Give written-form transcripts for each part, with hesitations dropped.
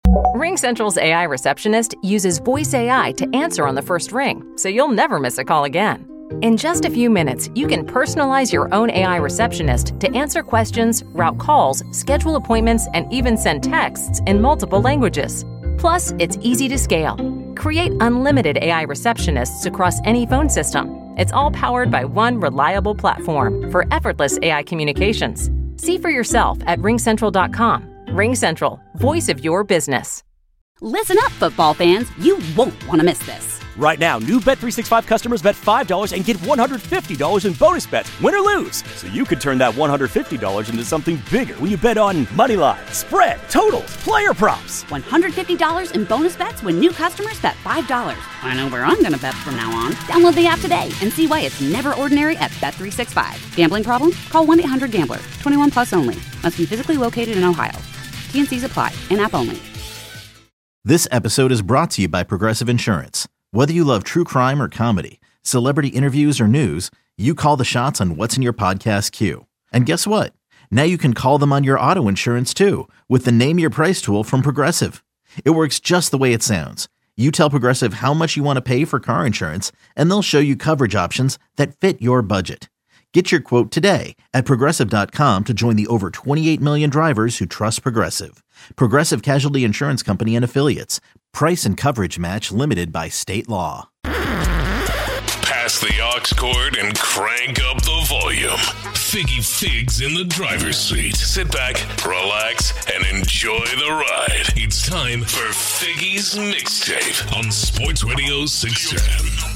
RingCentral's AI receptionist uses voice AI to answer on the first ring, so you'll never miss a call again. In just a few minutes, you can personalize your own AI receptionist to answer questions, route calls, schedule appointments, and even send texts in multiple languages. Plus, it's easy to scale. Create unlimited AI receptionists across any phone system. It's all powered by one reliable platform for effortless AI communications. See for yourself at ringcentral.com. RingCentral, voice of your business. Listen up, football fans. You won't want to miss this. Right now, new Bet365 customers bet $5 and get $150 in bonus bets, win or lose. So you could turn that $150 into something bigger when you bet on moneyline, spread, totals, player props. $150 in bonus bets when new customers bet $5. I know where I'm going to bet from now on. Download the app today and see why it's never ordinary at Bet365. Gambling problem? Call 1-800-GAMBLER. 21 plus only. Must be physically located in Ohio. T&Cs apply. In-app only. This episode is brought to you by Progressive Insurance. Whether you love true crime or comedy, celebrity interviews or news, you call the shots on what's in your podcast queue. And guess what? Now you can call them on your auto insurance too with the Name Your Price tool from Progressive. It works just the way it sounds. You tell Progressive how much you want to pay for car insurance, and they'll show you coverage options that fit your budget. Get your quote today at Progressive.com to join the over 28 million drivers who trust Progressive. Progressive Casualty Insurance Company and Affiliates. Price and coverage match limited by state law. Pass the aux cord and crank up the volume. Figgy Figs in the driver's seat. Sit back, relax, and enjoy the ride. It's time for Figgy's Mixtape on Sports Radio 610.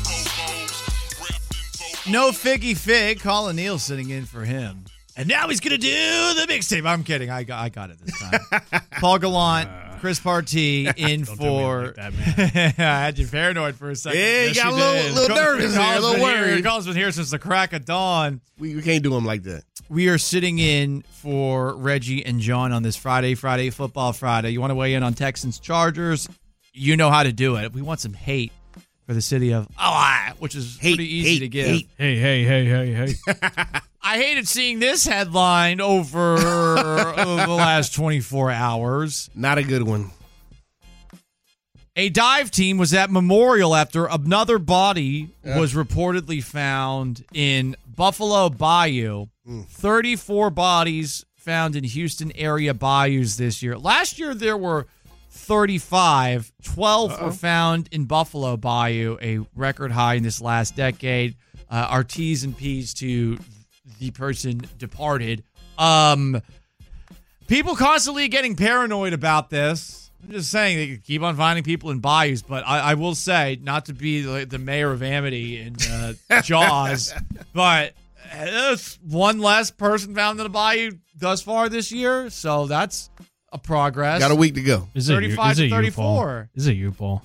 No Figgy Fig. Colin Neal sitting in for him. And now he's going to do the mixtape. I'm kidding. I got it this time. Paul Gallant, Chris Partee in for... Like that, I had you paranoid for a second. Yeah, you Yes, got a did. little nervous here, a little worried. Colin's been here since the crack of dawn. We can't do him like that. We are sitting in for Reggie and John on this Friday Football Friday. You want to weigh in on Texans Chargers? You know how to do it. We want some hate for the city of which is pretty easy to give. Hey. I hated seeing this headline over the last 24 hours. Not a good one. A dive team was at Memorial after another body was reportedly found in Buffalo Bayou. 34 bodies found in Houston area bayous this year. Last year there were 35. 12 were found in Buffalo Bayou, a record high in this last decade. Our T's and P's to the person departed. People constantly getting paranoid about this. I'm just saying they keep on finding people in bayous, but I will say, not to be the mayor of Amity in Jaws, but there's one less person found in a bayou thus far this year, so that's a progress. Got a week to go. Is 35 to 34. Is it you, Paul?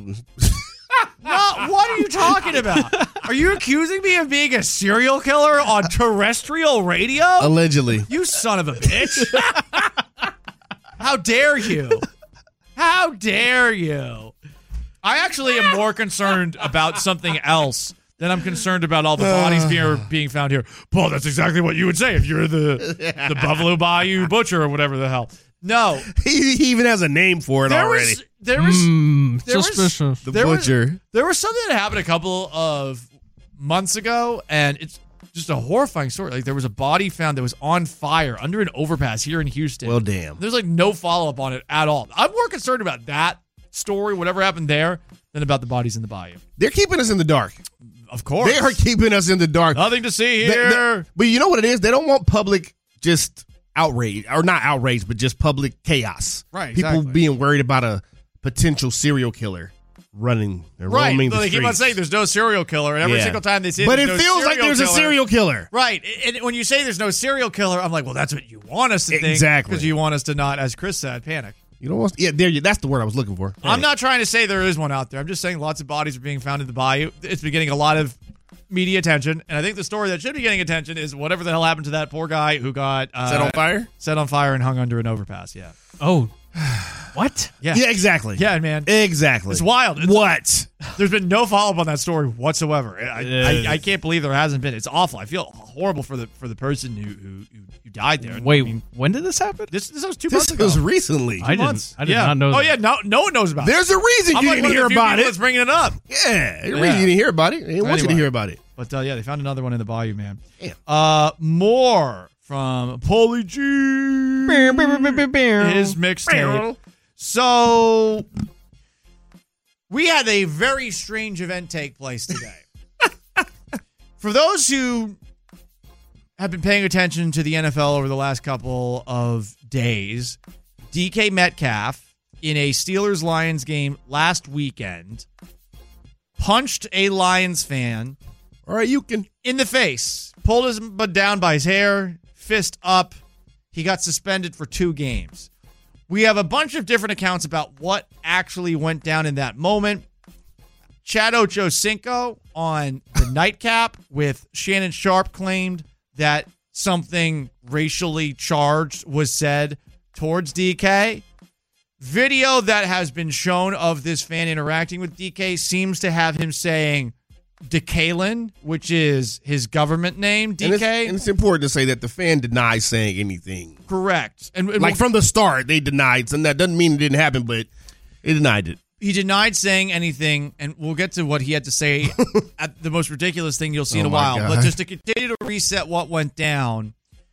What are you talking about? Are you accusing me of being a serial killer on terrestrial radio? Allegedly. You son of a bitch. How dare you? How dare you? I actually am more concerned about something else than I'm concerned about all the bodies being found here. Paul, that's exactly what you would say if you're the Buffalo Bayou Butcher or whatever the hell. No. He even has a name for it already. Suspicious. The Butcher. There was something that happened a couple of months ago, and it's just a horrifying story. Like, there was a body found that was on fire under an overpass here in Houston. Well, damn. There's like no follow-up on it at all. I'm more concerned about that story, whatever happened there, than about the bodies in the bayou. They're keeping us in the dark. Of course. They are keeping us in the dark. Nothing to see here. But you know what it is? They don't want public just outrage, or not outrage, but just public chaos. Right, People exactly. being worried about a potential serial killer running and roaming the They keep on streets. saying there's no serial killer, and every single time they say but there's it no feels like there's a killer, serial killer. Right. And when you say there's no serial killer, I'm like, well, that's what you want us to think. Exactly. Because you want us to not, as Chris said, panic. You don't want, that's the word I was looking for. I'm not trying to say there is one out there. I'm just saying lots of bodies are being found in the bayou. It's been getting a lot of media attention, and I think the story that should be getting attention is whatever the hell happened to that poor guy who got Set on fire and hung under an overpass. Yeah. Oh, What? Yeah, exactly. Yeah, man. Exactly. It's wild. What? There's been no follow-up on that story whatsoever. I can't believe there hasn't been. It's awful. I feel horrible for the person who died there. Wait, I mean, when did this happen? this was 2 months This ago. was recently. I did not know. Oh that. yeah, no one knows about it. There's a reason I'm you like didn't one of hear the few about people it. that's bringing it up. Yeah, there's a reason you didn't hear about it. They want you to Anyway. hear about it. But they found another one in the bayou, man. Damn. More from Paulie G. His mixtape. So we had a very strange event take place today. For those who have been paying attention to the NFL over the last couple of days, DK Metcalf in a Steelers-Lions game last weekend punched a Lions fan All right, you can. in the face, pulled his butt down by his hair, fist up. He got suspended for 2 games. We have a bunch of different accounts about what actually went down in that moment. Chad Ochocinco on the Nightcap with Shannon Sharp claimed that something racially charged was said towards DK. Video that has been shown of this fan interacting with DK seems to have him saying DeKalen, which is his government name, DK. And it's important to say that the fan denies saying anything. Correct. And Like from the start, they denied, and that doesn't mean it didn't happen, but they denied it. he denied saying anything, and we'll get to what he had to say at the most ridiculous thing you'll see in a my while. God. But just to continue to reset what went down,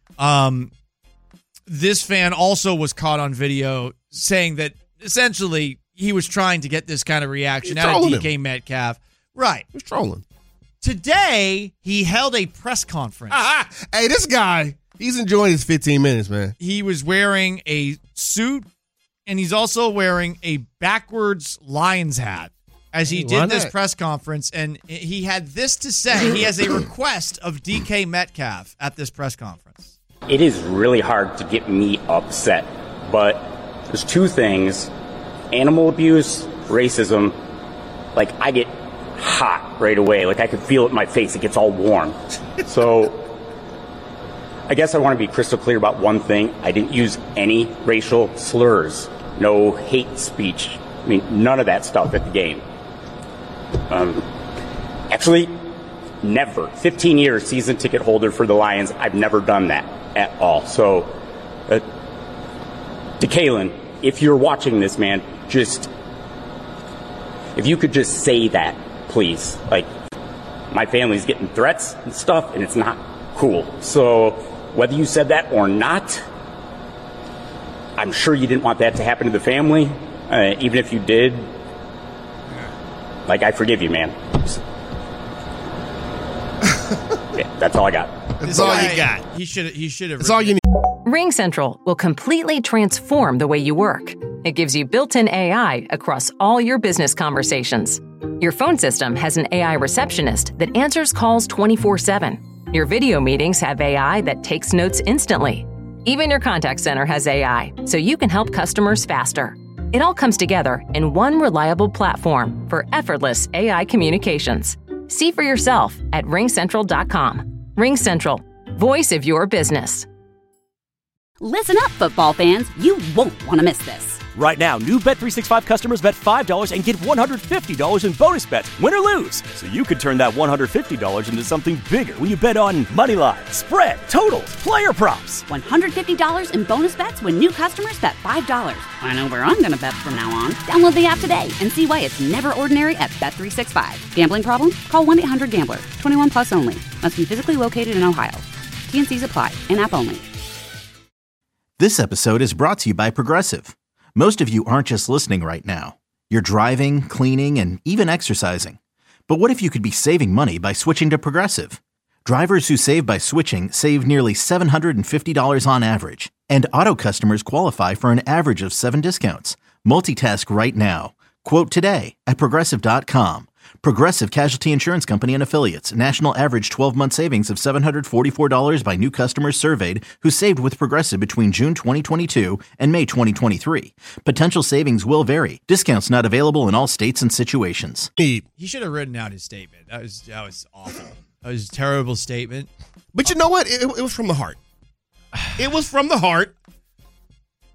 this fan also was caught on video saying that essentially he was trying to get this kind of reaction He's out of trolling DK Metcalf. Right. He was trolling. Today, he held a press conference. Hey, this guy, he's enjoying his 15 minutes, man. He was wearing a suit, and he's also wearing a backwards Lions hat as he Hey, why did this not? press conference, and he had this to say. He has a request of DK Metcalf at this press conference. It is really hard to get me upset, but there's 2 things: animal abuse, racism. Like, I get hot right away. Like, I can feel it in my face. It gets all warm. So I guess I want to be crystal clear about one thing. I didn't use any racial slurs, no hate speech. I mean, none of that stuff at the game. Actually, never. 15 years season ticket holder for the Lions. I've never done that at all. So, DeKalen, if you're watching this, man, if you could just say that, please. Like, my family's getting threats and stuff, and it's not cool. So, whether you said that or not, I'm sure you didn't want that to happen to the family. Even if you did, like, I forgive you, man. Yeah, that's all I got. That's all you got. He should have. That's all you need. RingCentral will completely transform the way you work. It gives you built-in AI across all your business conversations. Your phone system has an AI receptionist that answers calls 24/7. Your video meetings have AI that takes notes instantly. Even your contact center has AI, so you can help customers faster. It all comes together in one reliable platform for effortless AI communications. See for yourself at ringcentral.com. RingCentral, voice of your business. Listen up, football fans. You won't want to miss this. Right now, new Bet365 customers bet $5 and get $150 in bonus bets, win or lose. So you could turn that $150 into something bigger when you bet on money line, spread, totals, player props. $150 in bonus bets when new customers bet $5. I know where I'm going to bet from now on. Download the app today and see why it's never ordinary at Bet365. Gambling problem? Call 1-800-GAMBLER. 21 plus only. Must be physically located in Ohio. T&Cs apply. In-app only. This episode is brought to you by Progressive. Most of you aren't just listening right now. You're driving, cleaning, and even exercising. But what if you could be saving money by switching to Progressive? Drivers who save by switching save nearly $750 on average. And auto customers qualify for an average of 7 discounts. Multitask right now. Quote today at Progressive.com. Progressive Casualty Insurance Company and Affiliates. National average 12-month savings of $744 by new customers surveyed who saved with Progressive between June 2022 and May 2023. Potential savings will vary. Discounts not available in all states and situations. He should have written out his statement. That was awful. That was a terrible statement. But you know what? It was from the heart. It was from the heart.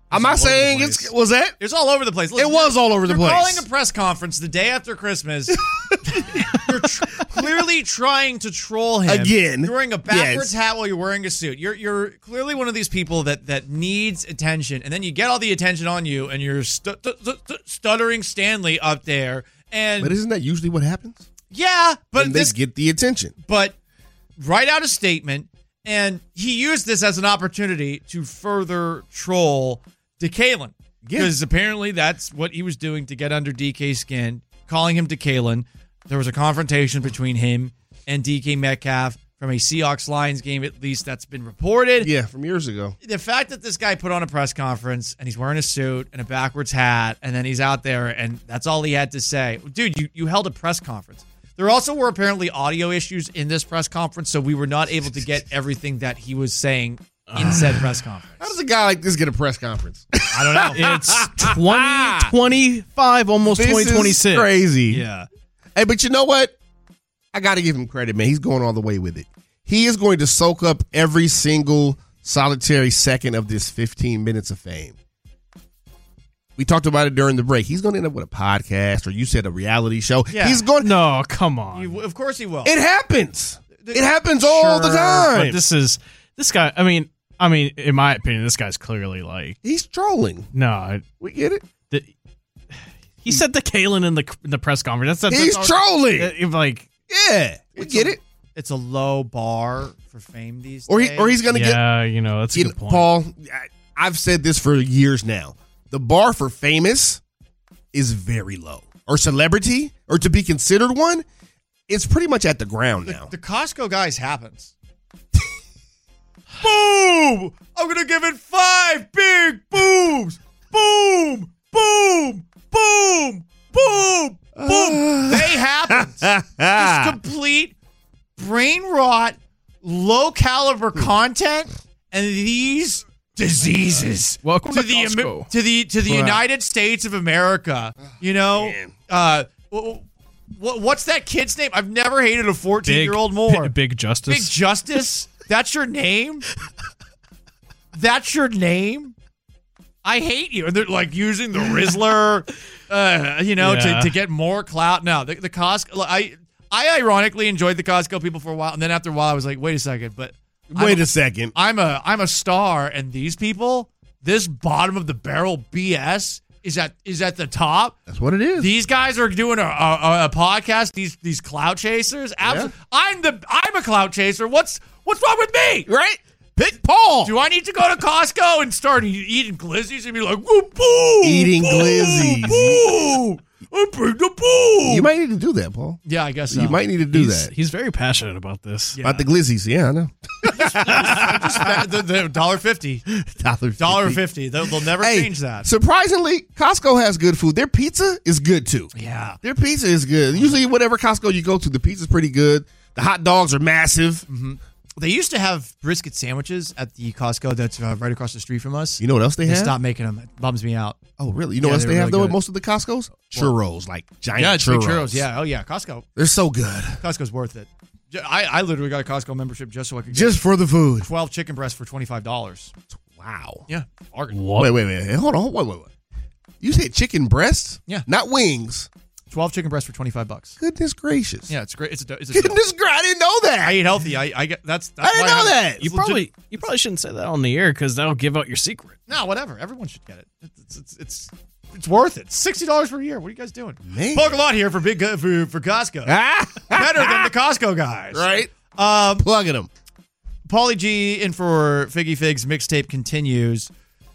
I'm not saying was that? It's all over the place. Listen, it was all over the place. You're calling a press conference the day after Christmas. You're clearly trying to troll him again. You're wearing a backwards hat while you're wearing a suit. You're clearly one of these people that needs attention, and then you get all the attention on you, and you're stuttering Stanley up there. But isn't that usually what happens? Yeah, but they get the attention. But write out a statement, and he used this as an opportunity to further troll DeKalen. Because apparently that's what he was doing to get under DK's skin, calling him DeKalen. There was a confrontation between him and DK Metcalf from a Seahawks-Lions game, at least that's been reported. Yeah, from years ago. The fact that this guy put on a press conference and he's wearing a suit and a backwards hat, and then he's out there and that's all he had to say. Dude, you held a press conference. There also were apparently audio issues in this press conference, so we were not able to get everything that he was saying in said press conference. How does a guy like this get a press conference? I don't know. It's 2025, almost 2026. Is crazy. Yeah. Hey, but you know what? I got to give him credit, man. He's going all the way with it. He is going to soak up every single solitary second of this 15 minutes of fame. We talked about it during the break. He's going to end up with a podcast, or you said a reality show. Yeah. He's going. No, come on. Of course he will. It happens. It happens all the time. But this guy. I mean, in my opinion, this guy's clearly like he's trolling. No, we get it. He said DeKalen in the press conference. He's trolling. Like, yeah, we get it. It's a low bar for fame these days. Or he's going to get. Yeah, that's a good point. Paul, I've said this for years now. The bar for famous is very low. Or celebrity, or to be considered one, it's pretty much at the ground now. The Costco guys happens. Boom! I'm going to give it 5 big booms. Boom! Boom! Boom! Boom! Boom! They happen. Just complete brain rot, low caliber content, and these diseases. Welcome to Costco. To the United States of America. You know, what's that kid's name? I've never hated a 14-year-old more. Big Justice. Big Justice. That's your name. That's your name. I hate you. And they're like using the Rizzler, to get more clout. No, the Costco. I ironically enjoyed the Costco people for a while, and then after a while, I was like, wait a second, but. Wait a second. I'm a star, and these people, this bottom of the barrel BS is at the top. That's what it is. These guys are doing a podcast. These clout chasers. Absolutely. Yeah. I'm a clout chaser. What's wrong with me? Right? Pick Paul. Do I need to go to Costco and start eating glizzies and be like, boo, eating glizzies? Boo. I bring the boo. You might need to do that, Paul. Yeah, I guess so. You might need to do that. He's very passionate about this. Yeah. About the glizzies. Yeah, I know. the $1.50. $1.50. They'll never change that. Surprisingly, Costco has good food. Their pizza is good, too. Yeah. Their pizza is good. Usually, whatever Costco you go to, the pizza's pretty good. The hot dogs are massive. Mm-hmm. They used to have brisket sandwiches at the Costco that's right across the street from us. You know what else they have? They stopped making them. It bums me out. Oh, really? You know what else they have, though, at most of the Costcos? Churros, like giant churros. Yeah, oh, yeah, Costco. They're so good. Costco's worth it. I literally got a Costco membership just so I could get just for the food. 12 chicken breasts for $25. Wow. Yeah. What? Wait. Hold on. Wait. You said chicken breasts? Yeah. Not wings. 12 chicken breasts for $25. Goodness gracious. Yeah, it's great. It's goodness gracious. I didn't know that. I eat healthy. I get that's I didn't know that. You probably shouldn't say that on the air because that'll give out your secret. No, whatever. Everyone should get it. It's worth it. $60 for a year. What are you guys doing? Man. Poke a lot here for Costco. Better than the Costco guys. Right? Plugging them. Paulie G in for Figgy Figs mixtape continues.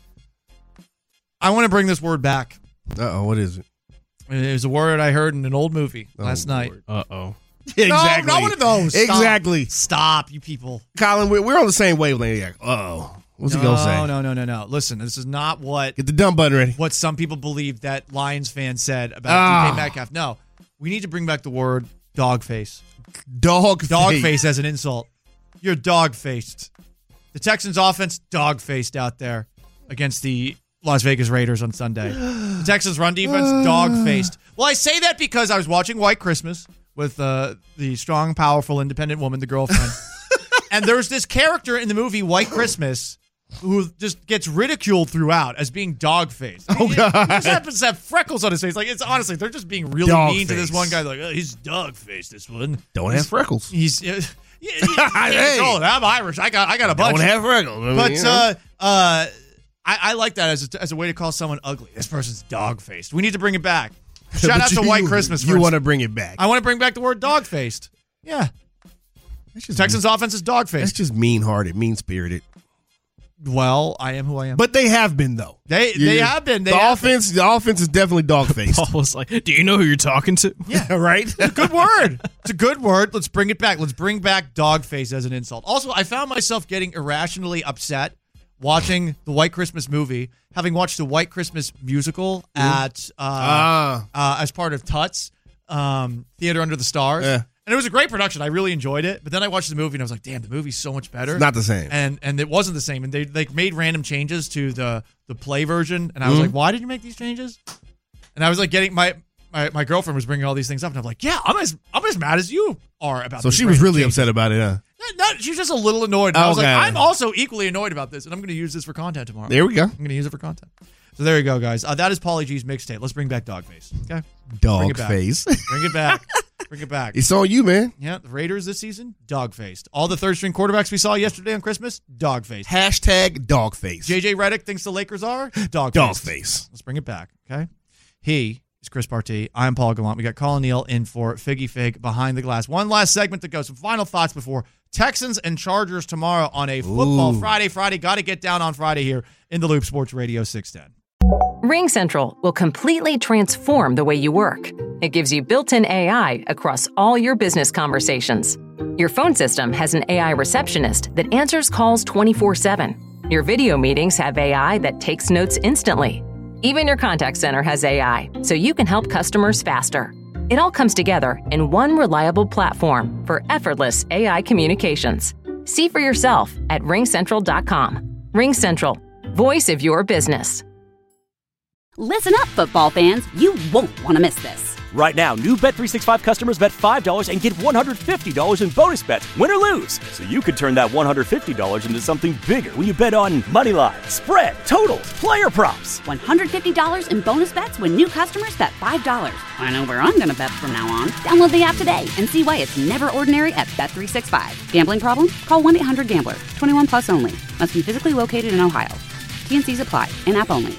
I want to bring this word back. Uh-oh, what is it? It was a word I heard in an old movie last night. Uh-oh. Exactly. No, not one of those. Exactly. Stop, you people. Colin, we're on the same wavelength. Like, uh-oh. What's he going to say? No. Listen, this is not what... Get the dumb button ready. What some people believe that Lions fans said about DK Metcalf. No, we need to bring back the word dog face. Dog face as an insult. You're dog-faced. The Texans offense dog-faced out there against the Las Vegas Raiders on Sunday. The Texans run defense dog-faced. Well, I say that because I was watching White Christmas with the strong, powerful, independent woman, the girlfriend. And there was this character in the movie White Christmas who just gets ridiculed throughout as being dog-faced. Oh, God. He just happens to have freckles on his face. Like, it's honestly, they're just being really mean to this one guy. Like, he's dog-faced, this one. Don't have freckles. Hey. I'm Irish. I got a bunch. Don't have freckles. I like that as a way to call someone ugly. This person's dog-faced. We need to bring it back. Shout out to White Christmas. You want to bring it back. I want to bring back the word dog-faced. Yeah. Texans offense is dog-faced. That's just mean-hearted, mean-spirited. Well, I am who I am. But they have been, though. They have been. The offense is definitely dog-faced. Paul was like, do you know who you're talking to? Yeah, right? It's a good word. It's a good word. Let's bring it back. Let's bring back dog-face as an insult. Also, I found myself getting irrationally upset watching the White Christmas movie, having watched the White Christmas musical at as part of Tuts Theater Under the Stars. Yeah. And it was a great production. I really enjoyed it. But then I watched the movie and I was like, damn, the movie's so much better. It's not the same. And it wasn't the same. And they made random changes to the play version. And I was like, why did you make these changes? And I was like getting my girlfriend was bringing all these things up. And I'm like, yeah, I'm as mad as you are about this. So she was really upset about it, huh? No, she was just a little annoyed. I was like, I'm also equally annoyed about this. And I'm going to use this for content tomorrow. There we go. I'm going to use it for content. So there you go, guys. That is Pauly G's mixtape. Let's bring back Dogface. Okay? Dogface. Bring it back. Bring it back. It's on you, man. Yeah, the Raiders this season, dog-faced. All the third-string quarterbacks we saw yesterday on Christmas, dog-faced. Hashtag dogface. JJ Redick thinks the Lakers are dog-faced. Dogface. Let's bring it back, okay? He is Chris Partee. I'm Paul Gallant. We got Colin Neal in for Figgy Fig Behind the Glass. One last segment to go. Some final thoughts before Texans and Chargers tomorrow on a football Friday. Got to get down on Friday here in the Loop Sports Radio 610. RingCentral will completely transform the way you work. It gives you built-in AI across all your business conversations. Your phone system has an AI receptionist that answers calls 24/7. Your video meetings have AI that takes notes instantly. Even your contact center has AI, so you can help customers faster. It all comes together in one reliable platform for effortless AI communications. See for yourself at ringcentral.com. RingCentral, voice of your business. Listen up, football fans. You won't want to miss this. Right now, new Bet365 customers bet $5 and get $150 in bonus bets, win or lose. So you could turn that $150 into something bigger when you bet on moneyline, spread, totals, player props. $150 in bonus bets when new customers bet $5. I know where I'm going to bet from now on. Download the app today and see why it's never ordinary at Bet365. Gambling problem? Call 1-800-GAMBLER. 21 plus only. Must be physically located in Ohio. T&Cs apply. In-app only.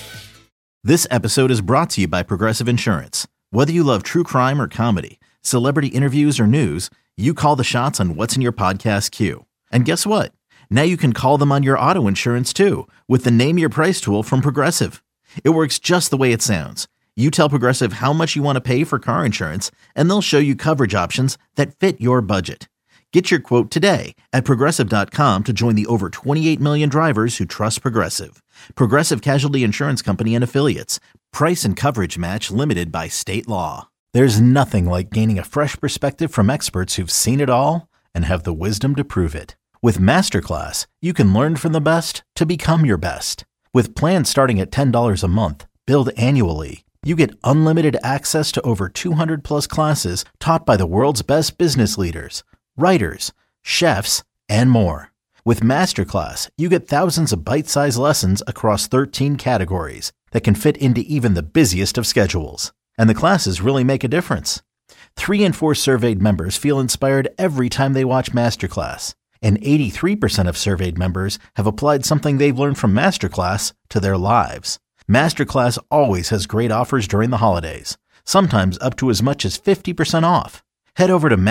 This episode is brought to you by Progressive Insurance. Whether you love true crime or comedy, celebrity interviews or news, you call the shots on what's in your podcast queue. And guess what? Now you can call them on your auto insurance too with the Name Your Price tool from Progressive. It works just the way it sounds. You tell Progressive how much you want to pay for car insurance, and they'll show you coverage options that fit your budget. Get your quote today at Progressive.com to join the over 28 million drivers who trust Progressive. Progressive Casualty Insurance Company and Affiliates. Price and coverage match limited by state law. There's nothing like gaining a fresh perspective from experts who've seen it all and have the wisdom to prove it. With Masterclass, you can learn from the best to become your best. With plans starting at $10 a month, billed annually, you get unlimited access to over 200 plus classes taught by the world's best business leaders, writers, chefs, and more. With Masterclass, you get thousands of bite-sized lessons across 13 categories that can fit into even the busiest of schedules. And the classes really make a difference. 3 in 4 surveyed members feel inspired every time they watch Masterclass. And 83% of surveyed members have applied something they've learned from Masterclass to their lives. Masterclass always has great offers during the holidays, sometimes up to as much as 50% off. Head over to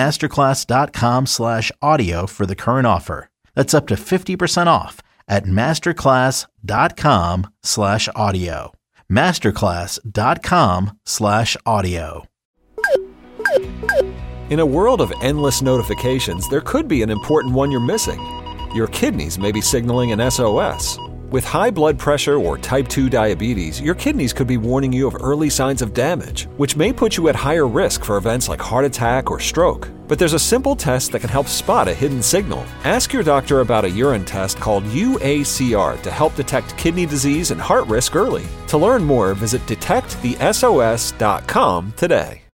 masterclass.com/audio for the current offer. That's up to 50% off at masterclass.com/audio. masterclass.com/audio. In a world of endless notifications, there could be an important one you're missing. Your kidneys may be signaling an SOS. With high blood pressure or type 2 diabetes, your kidneys could be warning you of early signs of damage, which may put you at higher risk for events like heart attack or stroke. But there's a simple test that can help spot a hidden signal. Ask your doctor about a urine test called UACR to help detect kidney disease and heart risk early. To learn more, visit detectthesos.com today.